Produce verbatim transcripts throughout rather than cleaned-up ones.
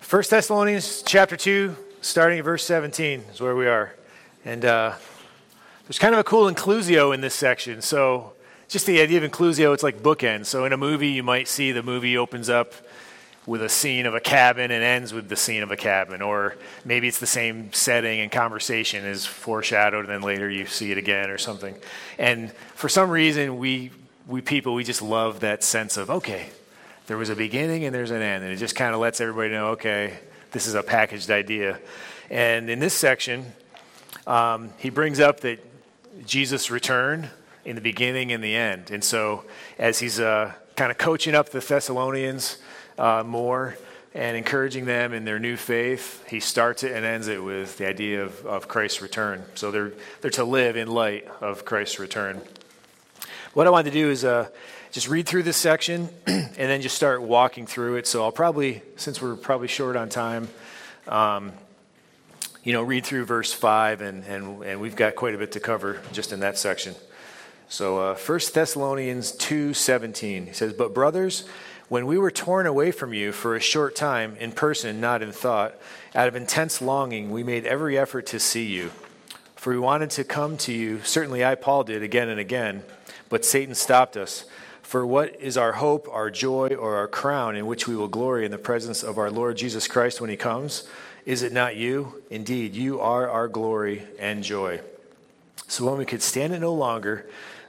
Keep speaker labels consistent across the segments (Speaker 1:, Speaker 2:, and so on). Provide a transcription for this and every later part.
Speaker 1: First Thessalonians chapter two, starting at verse seventeen is where we are. And uh, there's kind of a cool inclusio in this section. So just the idea of inclusio, it's like bookends. So in a movie, you might see the movie opens up with a scene of a cabin and ends with the scene of a cabin. Or maybe it's the same setting and conversation is foreshadowed, and then later you see it again or something. And for some reason, we we people, we just love that sense of, okay, there was a beginning and there's an end. And it just kind of lets everybody know, okay, this is a packaged idea. And in this section, um, he brings up that Jesus returned in the beginning and the end. And so as he's uh, kind of coaching up the Thessalonians uh, more and encouraging them in their new faith, he starts it and ends it with the idea of, of Christ's return. So they're they're to live in light of Christ's return. What I wanted to do is uh, just read through this section and then just start walking through it. So I'll probably, since we're probably short on time, um, you know, read through verse five, and, and, and we've got quite a bit to cover just in that section. So uh, First Thessalonians two seventeen, he says, "But brothers, when we were torn away from you for a short time, in person, not in thought, out of intense longing, we made every effort to see you. For we wanted to come to you, certainly I, Paul, did again and again, but Satan stopped us. For what is our hope, our joy, or our crown in which we will glory in the presence of our Lord Jesus Christ when he comes? Is it not you? Indeed, you are our glory and joy. So when we could stand it no longer,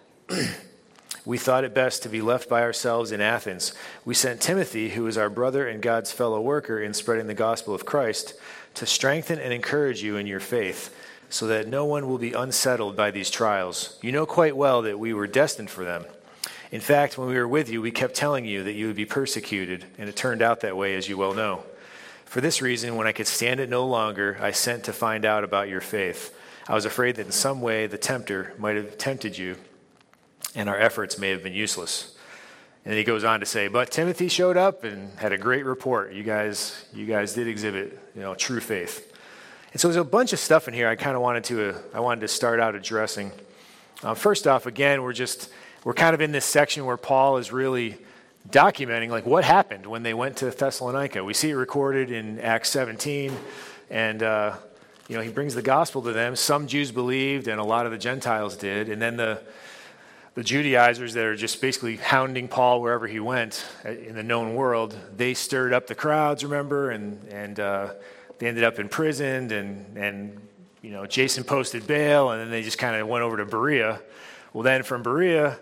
Speaker 1: we thought it best to be left by ourselves in Athens. We sent Timothy, who is our brother and God's fellow worker in spreading the gospel of Christ, to strengthen and encourage you in your faith, so that no one will be unsettled by these trials. You know quite well that we were destined for them. In fact, when we were with you, we kept telling you that you would be persecuted, and it turned out that way, as you well know. For this reason, when I could stand it no longer, I sent to find out about your faith. I was afraid that in some way the tempter might have tempted you, and our efforts may have been useless." And then he goes on to say, "But Timothy showed up and had a great report. You guys, you guys did exhibit, you know, true faith." And so there's a bunch of stuff in here I kind of wanted to, uh, I wanted to start out addressing. Uh, first off, again, we're just, we're kind of in this section where Paul is really documenting like what happened when they went to Thessalonica. We see it recorded in Acts seventeen, and uh, you know, he brings the gospel to them. Some Jews believed, and a lot of the Gentiles did. And then the the Judaizers that are just basically hounding Paul wherever he went in the known world, they stirred up the crowds, remember, and and uh, they ended up imprisoned, and and you know, Jason posted bail, and then they just kind of went over to Berea. Well, then from Berea,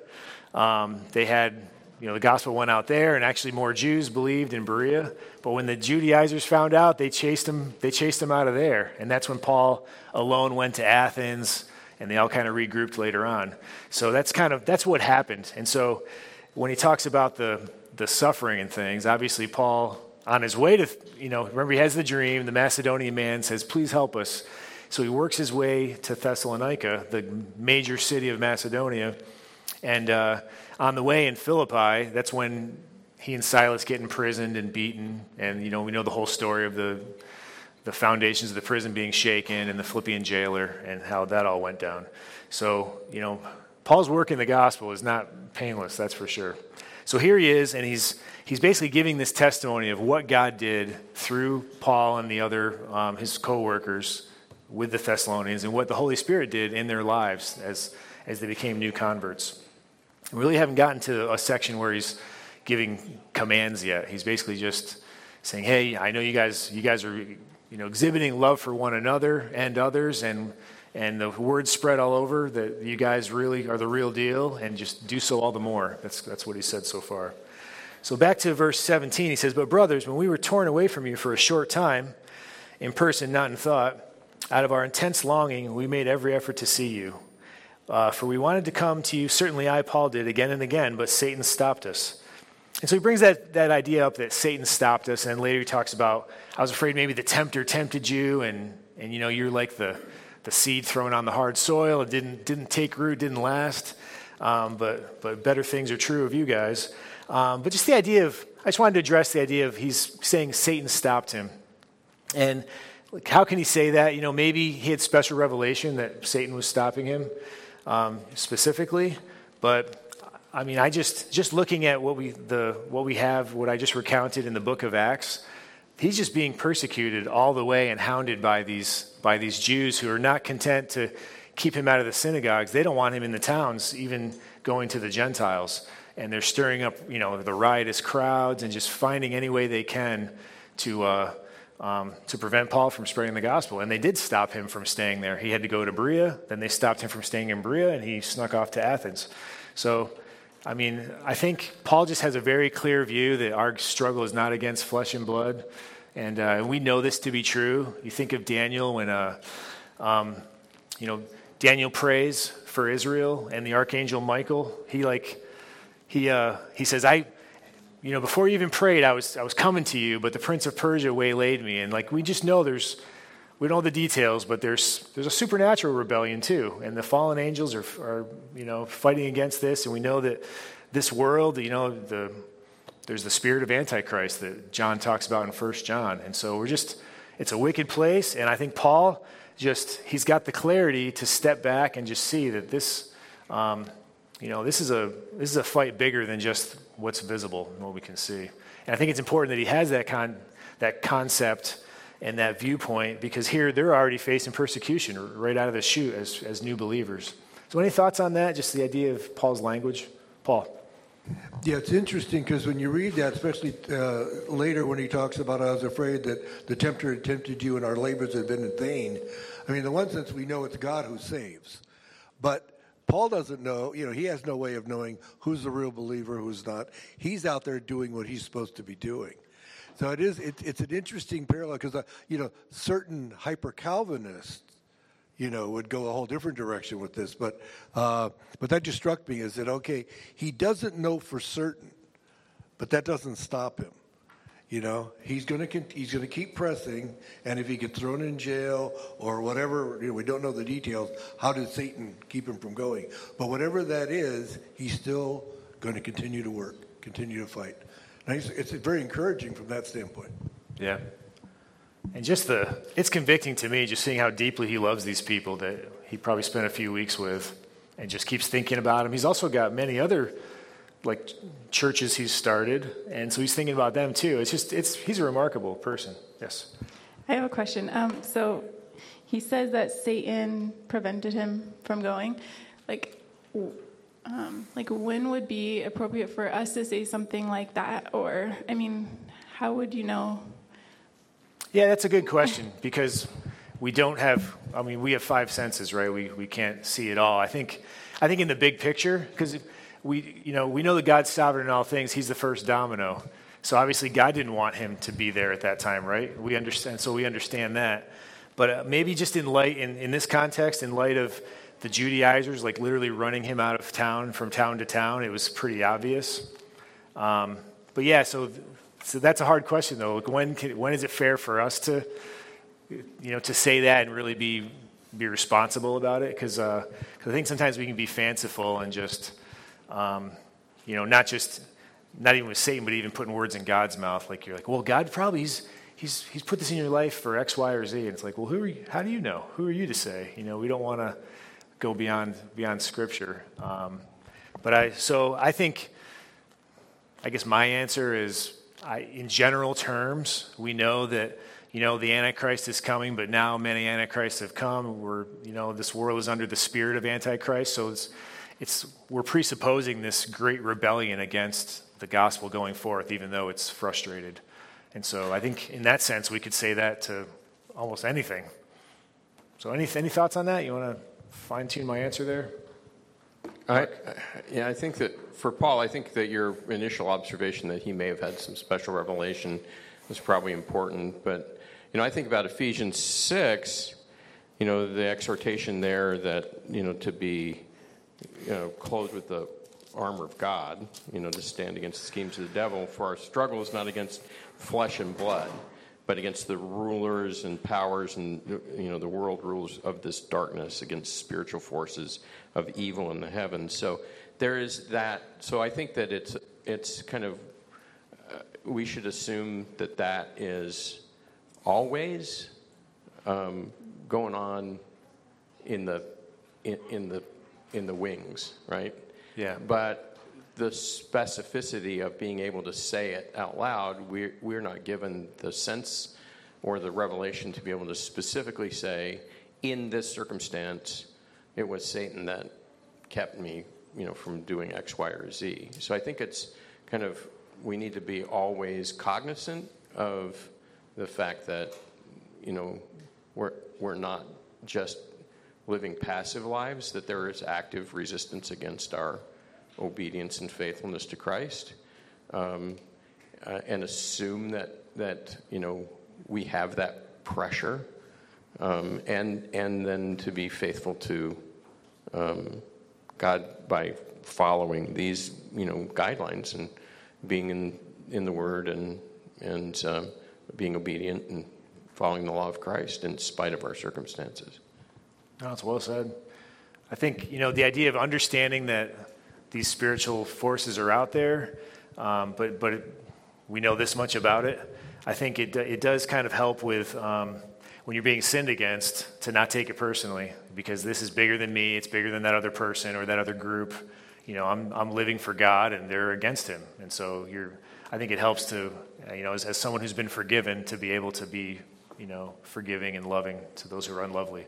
Speaker 1: um, they had, you know, the gospel went out there, and actually more Jews believed in Berea. But when the Judaizers found out, they chased them. They chased them out of there, and that's when Paul alone went to Athens, and they all kind of regrouped later on. So that's kind of that's what happened. And so when he talks about the the suffering and things, obviously Paul, on his way to, you know, remember he has the dream. The Macedonian man says, "Please help us." So he works his way to Thessalonica, the major city of Macedonia, and uh, on the way in Philippi, that's when he and Silas get imprisoned and beaten. And, you know, we know the whole story of the the foundations of the prison being shaken and the Philippian jailer and how that all went down. So, you know, Paul's work in the gospel is not painless, that's for sure. So here he is, and he's he's basically giving this testimony of what God did through Paul and the other, um, his co-workers with the Thessalonians, and what the Holy Spirit did in their lives as as they became new converts. We really haven't gotten to a section where he's giving commands yet. He's basically just saying, "Hey, I know you guys you guys are, you know, exhibiting love for one another and others, and and the word spread all over that you guys really are the real deal, and just do so all the more." That's that's what he said so far. So back to verse seventeen, he says, "But brothers, when we were torn away from you for a short time, in person, not in thought, out of our intense longing, we made every effort to see you. Uh, for we wanted to come to you, certainly I, Paul, did again and again, but Satan stopped us." And so he brings that, that idea up that Satan stopped us, and later he talks about, I was afraid maybe the tempter tempted you, and, and you know, you're like the, the seed thrown on the hard soil. It didn't didn't take root, didn't last, um, but, but better things are true of you guys. Um, but just the idea of, I just wanted to address the idea of he's saying Satan stopped him. And like, how can he say that? You know, maybe he had special revelation that Satan was stopping him um, specifically. But I mean, I just just looking at what we the what we have, what I just recounted in the book of Acts, he's just being persecuted all the way and hounded by these by these Jews who are not content to keep him out of the synagogues. They don't want him in the towns, even going to the Gentiles. And they're stirring up, you know, the riotous crowds and just finding any way they can to uh, um, to prevent Paul from spreading the gospel. And they did stop him from staying there. He had to go to Berea. Then they stopped him from staying in Berea, and he snuck off to Athens. So, I mean, I think Paul just has a very clear view that our struggle is not against flesh and blood. And uh, we know this to be true. You think of Daniel when, uh, um, you know, Daniel prays for Israel, and the archangel Michael, he like, he uh, he says, I, you know, before you even prayed, I was I was coming to you, but the prince of Persia waylaid me. And like, we just know there's, we don't know the details, but there's there's a supernatural rebellion too. And the fallen angels are, are you know, fighting against this. And we know that this world, you know, the there's the spirit of Antichrist that John talks about in First John. And so we're just, it's a wicked place. And I think Paul just, he's got the clarity to step back and just see that this, um, you know, this is a this is a fight bigger than just what's visible and what we can see. And I think it's important that he has that con that concept and that viewpoint, because here they're already facing persecution right out of the chute as as new believers. So any thoughts on that? Just the idea of Paul's language? Paul?
Speaker 2: Yeah, it's interesting because when you read that, especially uh, later when he talks about, I was afraid that the tempter had tempted you and our labors had been in vain. I mean, in one sense, we know it's God who saves. But Paul doesn't know, you know, he has no way of knowing who's the real believer, who's not. He's out there doing what he's supposed to be doing. So it is, it, it's an interesting parallel because, uh, you know, certain hyper-Calvinists, you know, would go a whole different direction with this. But uh, but that just struck me is that, okay, he doesn't know for certain, but that doesn't stop him. You know, he's going to he's going to keep pressing, and if he gets thrown in jail or whatever, you know, we don't know the details. How did Satan keep him from going? But whatever that is, he's still going to continue to work, continue to fight. And it's, it's very encouraging from that standpoint.
Speaker 1: Yeah. And just the, it's convicting to me just seeing how deeply he loves these people that he probably spent a few weeks with and just keeps thinking about them. He's also got many other, like, churches he's started, and so he's thinking about them too. It's just, it's, he's a remarkable person. Yes?
Speaker 3: I have a question. Um, so he says that Satan prevented him from going. Like, um, like when would be appropriate for us to say something like that? Or, I mean, how would you know?
Speaker 1: Yeah, that's a good question because we don't have, I mean, we have five senses, right? We we can't see it all. I think I think in the big picture, because we, you know, we know that God's sovereign in all things. He's the first domino. So obviously God didn't want him to be there at that time, right? We understand, so we understand that. But uh, maybe just in light, in, in this context, in light of the Judaizers, like literally running him out of town, from town to town, it was pretty obvious. Um, but yeah, so... So that's a hard question, though. Like when can, when is it fair for us to, you know, to say that and really be be responsible about it? Because uh, I think sometimes we can be fanciful and just, um, you know, not just not even with Satan, but even putting words in God's mouth. Like you're like, well, God probably he's he's he's put this in your life for X, Y, or Z, and it's like, well, who are you? How do you know? Who are you to say? You know, we don't want to go beyond beyond Scripture. Um, but I so I think, I guess my answer is. I, in general terms, we know that, you know, the Antichrist is coming, but now many Antichrists have come. We're, you know, this world is under the spirit of Antichrist, so it's, it's we're presupposing this great rebellion against the gospel going forth, even though it's frustrated. And so I think in that sense, we could say that to almost anything. So any, any thoughts on that? You want to fine-tune my answer there?
Speaker 4: I, yeah, I think that for Paul, I think that your initial observation that he may have had some special revelation was probably important. But, you know, I think about Ephesians six, you know, the exhortation there that, you know, to be, you know, clothed with the armor of God, you know, to stand against the schemes of the devil. For our struggle is not against flesh and blood, but against the rulers and powers and, you know, the world rules of this darkness, against spiritual forces of evil in the heavens. So there is that. So I think that it's it's kind of, uh, we should assume that that is always um, going on in the in, in the in the wings, right?
Speaker 1: Yeah.
Speaker 4: But the specificity of being able to say it out loud, we're, we're not given the sense or the revelation to be able to specifically say, in this circumstance, it was Satan that kept me, you know, from doing X, Y, or Z. So I think it's kind of, we need to be always cognizant of the fact that, you know, we're we're not just living passive lives, that there is active resistance against our obedience and faithfulness to Christ, um, uh, and assume that that you know we have that pressure, um, and and then to be faithful to um, God by following these you know guidelines and being in in the Word and and um, being obedient and following the law of Christ in spite of our circumstances.
Speaker 1: No, it's well said. I think, you know, the idea of understanding that these spiritual forces are out there, um, but but it, we know this much about it. I think it it does kind of help with um, when you're being sinned against to not take it personally, because this is bigger than me. It's bigger than that other person or that other group. You know, I'm I'm living for God and they're against Him, and so you're. I think it helps to, you know, as, as someone who's been forgiven, to be able to be, you know, forgiving and loving to those who are unlovely.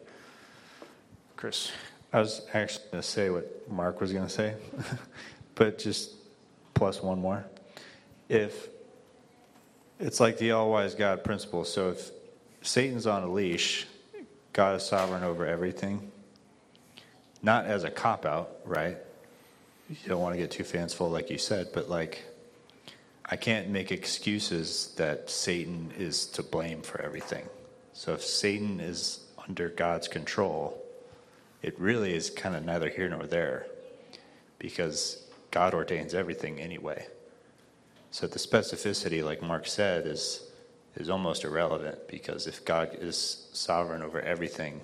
Speaker 1: Chris?
Speaker 5: I was actually going to say what Mark was going to say, but just plus one more. If it's like the all-wise God principle, so if Satan's on a leash, God is sovereign over everything, not as a cop-out, right? You don't want to get too fanciful like you said, but like, I can't make excuses that Satan is to blame for everything. So if Satan is under God's control, it really is kind of neither here nor there, because God ordains everything anyway. So the specificity, like Mark said, is is almost irrelevant, because if God is sovereign over everything,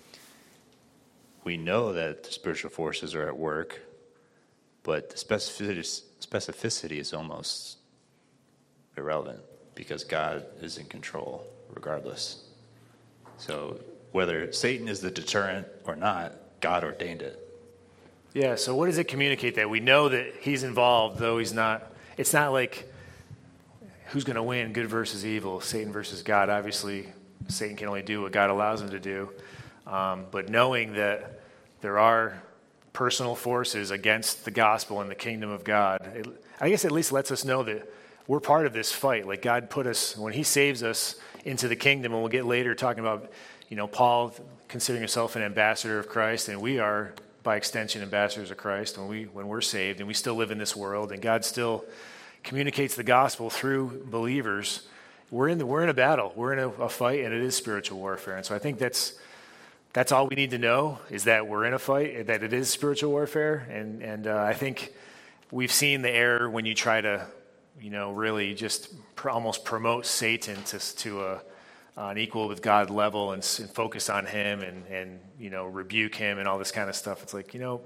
Speaker 5: we know that the spiritual forces are at work, but the specificity, specificity is almost irrelevant, because God is in control regardless. So whether Satan is the deterrent or not, God ordained it.
Speaker 1: Yeah, so what does it communicate that we know that He's involved, though He's not? It's not like who's going to win, good versus evil, Satan versus God. Obviously, Satan can only do what God allows him to do. Um, but knowing that there are personal forces against the gospel and the kingdom of God, it, I guess at least lets us know that we're part of this fight. Like God put us, when He saves us into the kingdom, and we'll get later talking about, you know, Paul considering himself an ambassador of Christ, and we are, by extension, ambassadors of Christ when, we, when we're saved, and we still live in this world, and God still communicates the gospel through believers. We're in, the, we're in a battle. We're in a, a fight, and it is spiritual warfare. And so I think that's that's all we need to know, is that we're in a fight, that it is spiritual warfare. And, and uh, I think we've seen the error when you try to, you know, really just pr- almost promote Satan to, to a, an equal with God level and, and focus on him and, and, you know, rebuke him and all this kind of stuff. It's like, you know,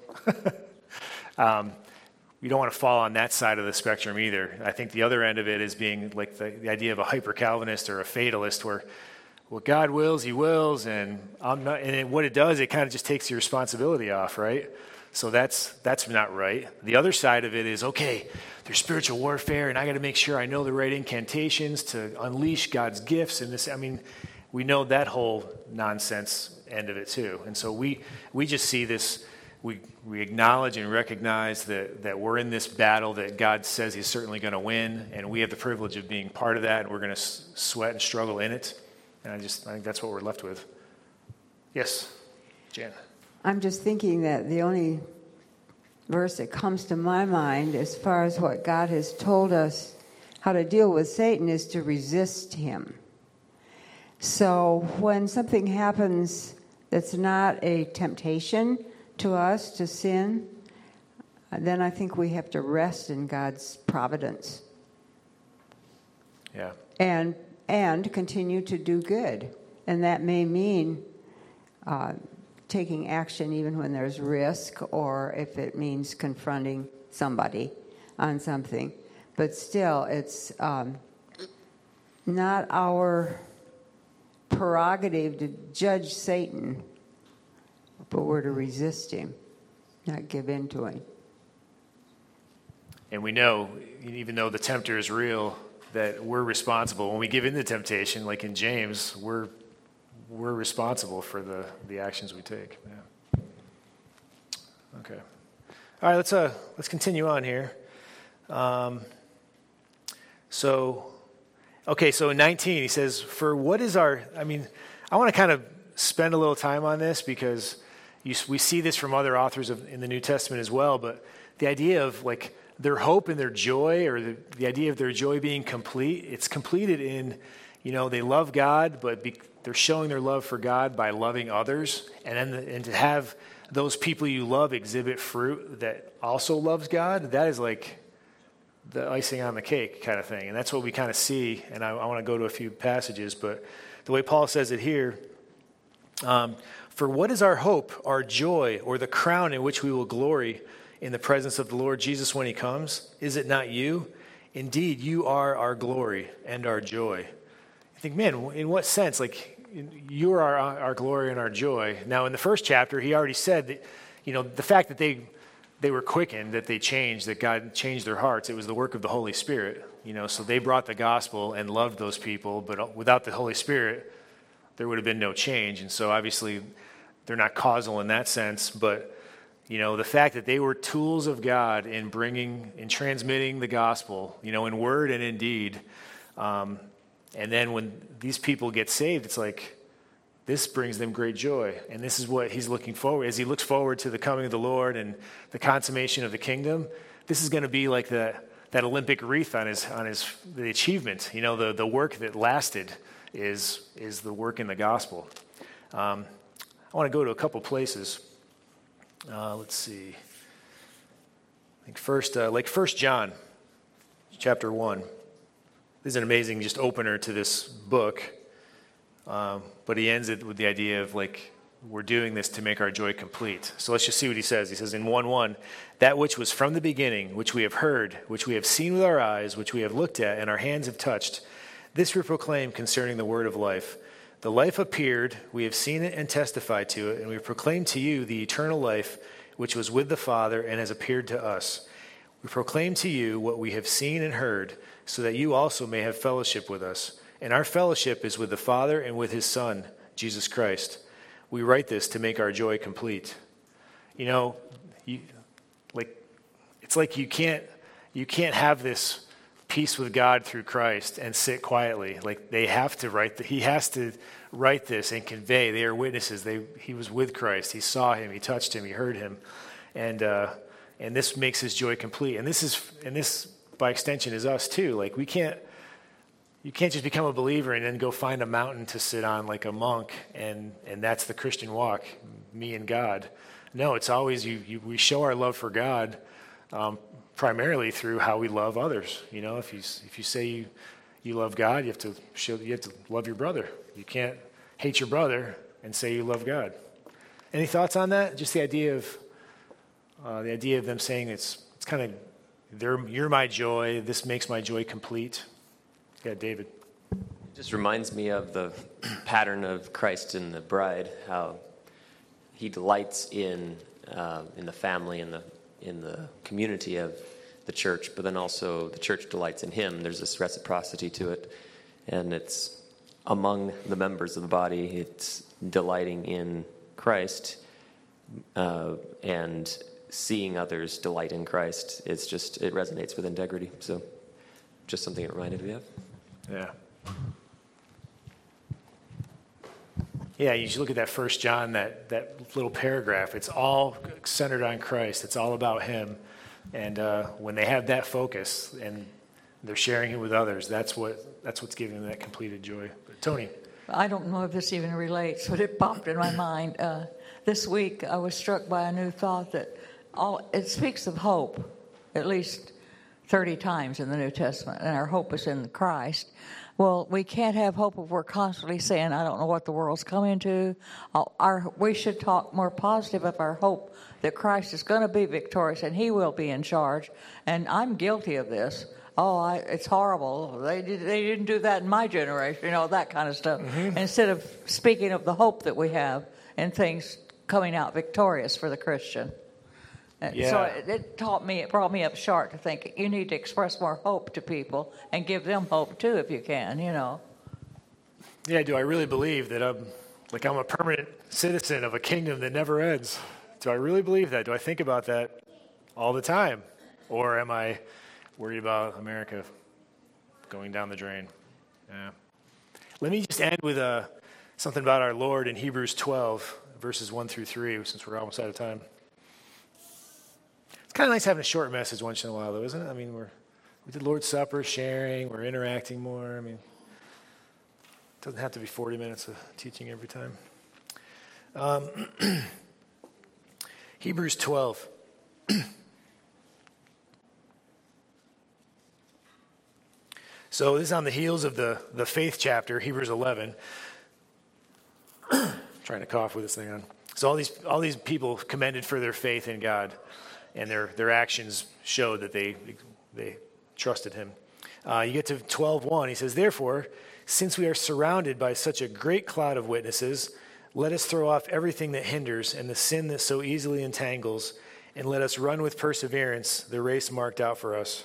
Speaker 1: um, we don't want to fall on that side of the spectrum either. I think the other end of it is being like the, the idea of a hyper-Calvinist or a fatalist, where what God wills, He wills, and I'm not. And it, what it does, it kind of just takes your responsibility off, right? So that's that's not right. The other side of it is, okay, there's spiritual warfare, and I got to make sure I know the right incantations to unleash God's gifts. And this, I mean, we know that whole nonsense end of it too. And so we we just see this. We we acknowledge and recognize that that we're in this battle that God says He's certainly going to win, and we have the privilege of being part of that, and we're going to s- sweat and struggle in it. And I just I think that's what we're left with. Yes, Jan.
Speaker 6: I'm just thinking that the only verse that comes to my mind as far as what God has told us how to deal with Satan is to resist him. So when something happens that's not a temptation to us to sin, then I think we have to rest in God's providence.
Speaker 1: Yeah.
Speaker 6: And and continue to do good. And that may mean uh, taking action even when there's risk, or if it means confronting somebody on something. But still, it's um, not our prerogative to judge Satan, but we're to resist him, not give in to him.
Speaker 1: And we know, even though the tempter is real, that we're responsible. When we give in to temptation, like in James, we're we're responsible for the, the actions we take. Yeah. Okay. All right, let's uh let's continue on here. Um, so, okay, so in nineteen, he says, for what is our, I mean, I want to kind of spend a little time on this because you, we see this from other authors of, in the New Testament as well, but the idea of like their hope and their joy, or the, the idea of their joy being complete, it's completed in, you know, they love God, but be, they're showing their love for God by loving others, and then the, and to have those people you love exhibit fruit that also loves God, that is like the icing on the cake kind of thing. And that's what we kind of see, and I, I want to go to a few passages, but the way Paul says it here, um, for what is our hope, our joy, or the crown in which we will glory in the presence of the Lord Jesus when he comes? Is it not you? Indeed, you are our glory and our joy. I think, man, in what sense? Like, you are our, our glory and our joy. Now, in the first chapter, he already said that, you know, the fact that they they were quickened, that they changed, that God changed their hearts, it was the work of the Holy Spirit. You know, so they brought the gospel and loved those people, but without the Holy Spirit, there would have been no change. And so obviously, they're not causal in that sense, but you know, the fact that they were tools of God in bringing, in transmitting the gospel, you know, in word and in deed. Um, and then when these people get saved, it's like, this brings them great joy. And this is what he's looking forward, as he looks forward to the coming of the Lord and the consummation of the kingdom. This is going to be like the, that Olympic wreath on his, on his, the achievement, you know, the, the work that lasted is, is the work in the gospel. Um, I want to go to a couple places. Uh, let's see. I think first, uh, like First John, chapter one. This is an amazing just opener to this book, um, but he ends it with the idea of like we're doing this to make our joy complete. So let's just see what he says. He says in one one, that which was from the beginning, which we have heard, which we have seen with our eyes, which we have looked at, and our hands have touched, this we proclaim concerning the word of life. The life appeared, we have seen it and testified to it, and we proclaim to you the eternal life which was with the Father and has appeared to us. We proclaim to you what we have seen and heard, so that you also may have fellowship with us. And our fellowship is with the Father and with his Son, Jesus Christ. We write this to make our joy complete. You know, you, like it's like you can't you can't have this peace with God through Christ and sit quietly. Like they have to write, the, he has to write this and convey. They are witnesses. They, he was with Christ. He saw him. He touched him. He heard him. And, uh, and this makes his joy complete. And this is, and this by extension is us too. Like we can't, you can't just become a believer and then go find a mountain to sit on like a monk. And, and that's the Christian walk, me and God. No, it's always you, you we show our love for God, um, primarily through how we love others. You know, if you if you say you you love God, you have to show you have to love your brother. You can't hate your brother and say you love God. Any thoughts on that? Just the idea of uh, the idea of them saying it's it's kind of they're you're my joy. This makes my joy complete. Yeah, David.
Speaker 7: It just reminds me of the pattern of Christ in the bride. How he delights in uh, in the family and the in the community of the church, but then also the church delights in him. There's this reciprocity to it, and it's among the members of the body. It's delighting in Christ uh, and seeing others delight in Christ. It's just, it resonates with integrity. So just something it reminded me of.
Speaker 1: Yeah. Yeah, you should look at that First John, that, that little paragraph. It's all centered on Christ. It's all about him. And uh, when they have that focus and they're sharing it with others, that's what that's what's giving them that completed joy. But Tony.
Speaker 8: I don't know if this even relates, but it popped in my mind. Uh, this week I was struck by a new thought that all it speaks of hope, at least thirty times in the New Testament, and our hope is in Christ. Well, we can't have hope if we're constantly saying, I don't know what the world's coming to. Our, we should talk more positive of our hope that Christ is going to be victorious and he will be in charge. And I'm guilty of this. Oh, I, it's horrible. They, did, they didn't do that in my generation, you know, that kind of stuff. Mm-hmm. Instead of speaking of the hope that we have and things coming out victorious for the Christian. And
Speaker 1: Yeah.
Speaker 8: So it, it taught me, it brought me up short to think you need to express more hope to people and give them hope too if you can, you know.
Speaker 1: Yeah, do I really believe that I'm like I'm a permanent citizen of a kingdom that never ends? Do I really believe that? Do I think about that all the time? Or am I worried about America going down the drain? Yeah. Let me just end with uh, something about our Lord in Hebrews twelve, verses one through three, since we're almost out of time. It's kind of nice having a short message once in a while, though, isn't it? I mean, we're we did Lord's Supper, sharing, we're interacting more. I mean, it doesn't have to be forty minutes of teaching every time. Um, Hebrews twelve. So this is on the heels of the, the faith chapter, Hebrews eleven. Trying to cough with this thing on. So all these all these people commended for their faith in God, and their their actions showed that they they trusted Him. Uh, you get to twelve one. He says, "Therefore, since we are surrounded by such a great cloud of witnesses, let us throw off everything that hinders and the sin that so easily entangles, and let us run with perseverance the race marked out for us."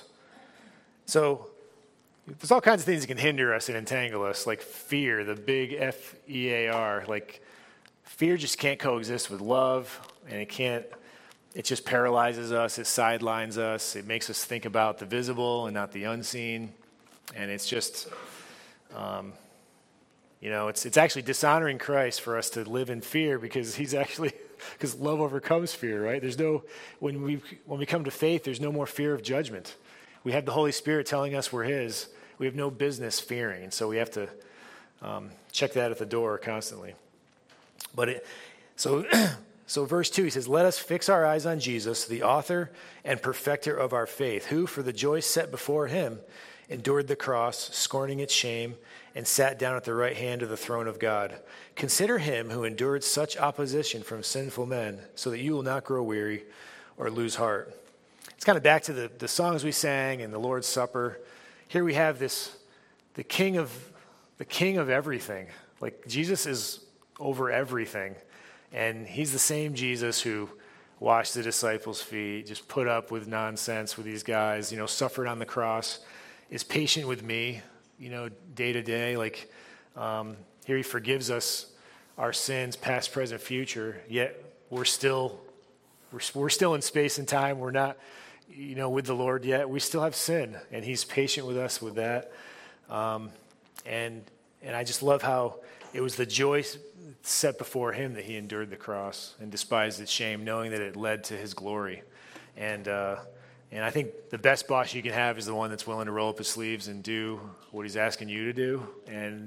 Speaker 1: So there's all kinds of things that can hinder us and entangle us, like fear, the big F E A R. Like, fear just can't coexist with love, and it can't, it just paralyzes us, it sidelines us, it makes us think about the visible and not the unseen, and it's just, um, you know, it's it's actually dishonoring Christ for us to live in fear, because he's actually, because love overcomes fear, right? There's no, when we when we come to faith, there's no more fear of judgment. We have the Holy Spirit telling us we're His. We have no business fearing, and so we have to um, check that at the door constantly. But it, so, so verse two, he says, "Let us fix our eyes on Jesus, the author and perfecter of our faith, who, for the joy set before Him, endured the cross, scorning its shame, and sat down at the right hand of the throne of God. Consider Him who endured such opposition from sinful men, so that you will not grow weary or lose heart." It's kind of back to the, the songs we sang and the Lord's Supper. Here we have this, the king of the king of everything. Like, Jesus is over everything. And he's the same Jesus who washed the disciples' feet, just put up with nonsense with these guys, you know, suffered on the cross, is patient with me, you know, day to day. Like, um, here he forgives us our sins, past, present, future, yet we're still, we're, we're still in space and time. We're not, you know, with the Lord yet. We still have sin, and he's patient with us with that. Um, and and I just love how it was the joy set before him that he endured the cross and despised its shame, knowing that it led to his glory. And uh, and I think the best boss you can have is the one that's willing to roll up his sleeves and do what he's asking you to do. And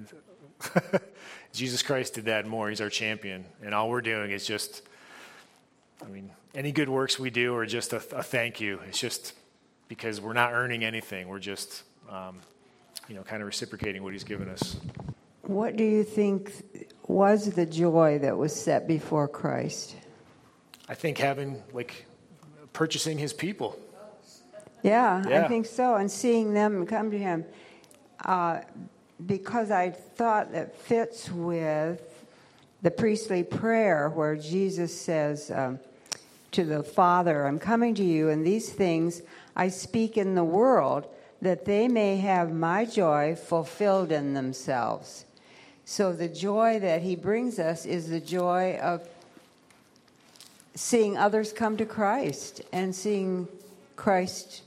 Speaker 1: Jesus Christ did that and more. He's our champion. And all we're doing is just, I mean, any good works we do are just a, a thank you. It's just because we're not earning anything. We're just, um, you know, kind of reciprocating what he's given us.
Speaker 6: What do you think was the joy that was set before Christ?
Speaker 1: I think having, like, purchasing his people.
Speaker 6: Yeah,
Speaker 1: Yeah.
Speaker 6: I think so. And seeing them come to him. Uh, because I thought that fits with the priestly prayer where Jesus says um, to the Father, I'm coming to you, and these things I speak in the world, that they may have my joy fulfilled in themselves. So the joy that he brings us is the joy of seeing others come to Christ and seeing Christ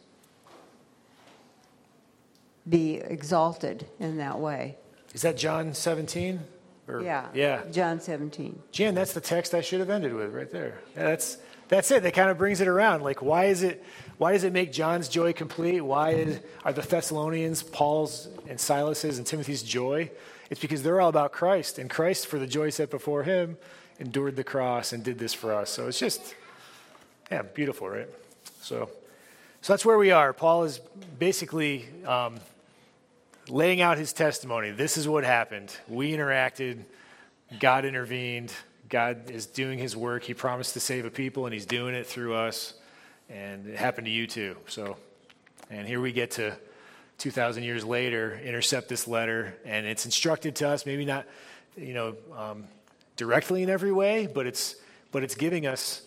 Speaker 6: be exalted in that way.
Speaker 1: Is that John seventeen? Or,
Speaker 6: Yeah.
Speaker 1: Yeah.
Speaker 6: John seventeen.
Speaker 1: Jan, that's the text I should have ended with right there. Yeah, that's that's it. That kind of brings it around. Like, why is it? Why does it make John's joy complete? Why is, are the Thessalonians, Paul's and Silas's and Timothy's joy? It's because they're all about Christ, and Christ, for the joy set before him, endured the cross and did this for us. So it's just, yeah, beautiful, right? So, so that's where we are. Paul is basically um, laying out his testimony. This is what happened. We interacted. God intervened. God is doing his work. He promised to save a people, and he's doing it through us. And it happened to you too. So, and here we get to two thousand years later, intercept this letter, and it's instructed to us, maybe not, you know, um, directly in every way, but it's but it's giving us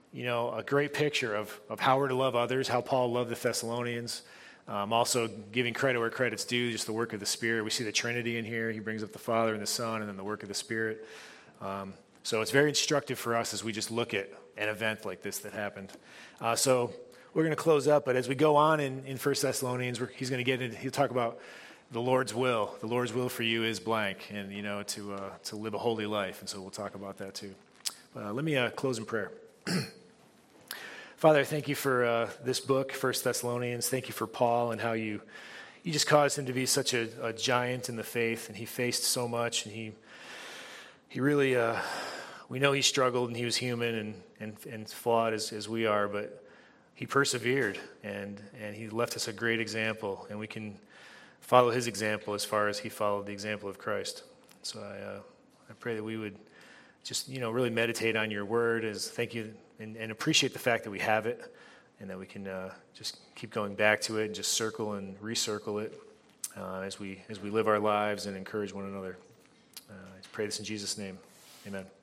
Speaker 1: you know, a great picture of, of how we're to love others, how Paul loved the Thessalonians. Um, also giving credit where credit's due, just the work of the Spirit. We see the Trinity in here. He brings up the Father and the Son, and then the work of the Spirit. Um, so it's very instructive for us as we just look at an event like this that happened. Uh, so we're going to close up, but as we go on in, in First Thessalonians, we're, he's going to get into, he'll talk about the Lord's will. The Lord's will for you is blank, and, you know, to uh, to live a holy life. And so we'll talk about that too. Uh, let me uh, close in prayer. Father, I thank you for uh, this book, First Thessalonians. Thank you for Paul and how you you just caused him to be such a, a giant in the faith, and he faced so much, and he he really, uh, we know he struggled, and he was human and and, and flawed as, as we are, but he persevered, and, and he left us a great example, and we can follow his example as far as he followed the example of Christ. So I uh, I pray that we would just, you know, really meditate on your word. As thank you. And, and appreciate the fact that we have it, and that we can uh, just keep going back to it and just circle and recircle it uh, as we as we live our lives and encourage one another. Uh, I pray this in Jesus' name. Amen.